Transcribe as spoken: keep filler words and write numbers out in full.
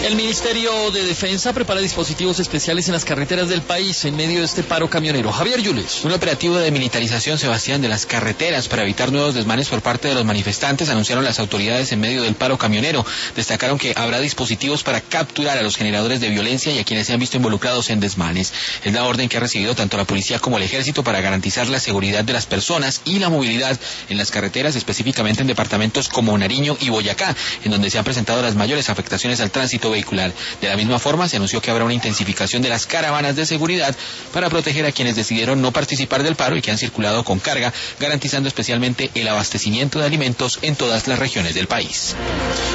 El Ministerio de Defensa prepara dispositivos especiales en las carreteras del país en medio de este paro camionero. Javier Yules. Un operativo de militarización, Sebastián, de las carreteras para evitar nuevos desmanes por parte de los manifestantes, anunciaron las autoridades en medio del paro camionero. Destacaron que habrá dispositivos para capturar a los generadores de violencia y a quienes se han visto involucrados en desmanes. Es la orden que ha recibido tanto la policía como el ejército para garantizar la seguridad de las personas y la movilidad en las carreteras, específicamente en departamentos como Nariño y Boyacá, en donde se han presentado las mayores afectaciones al tránsito vehicular. De la misma forma, se anunció que habrá una intensificación de las caravanas de seguridad para proteger a quienes decidieron no participar del paro y que han circulado con carga, garantizando especialmente el abastecimiento de alimentos en todas las regiones del país.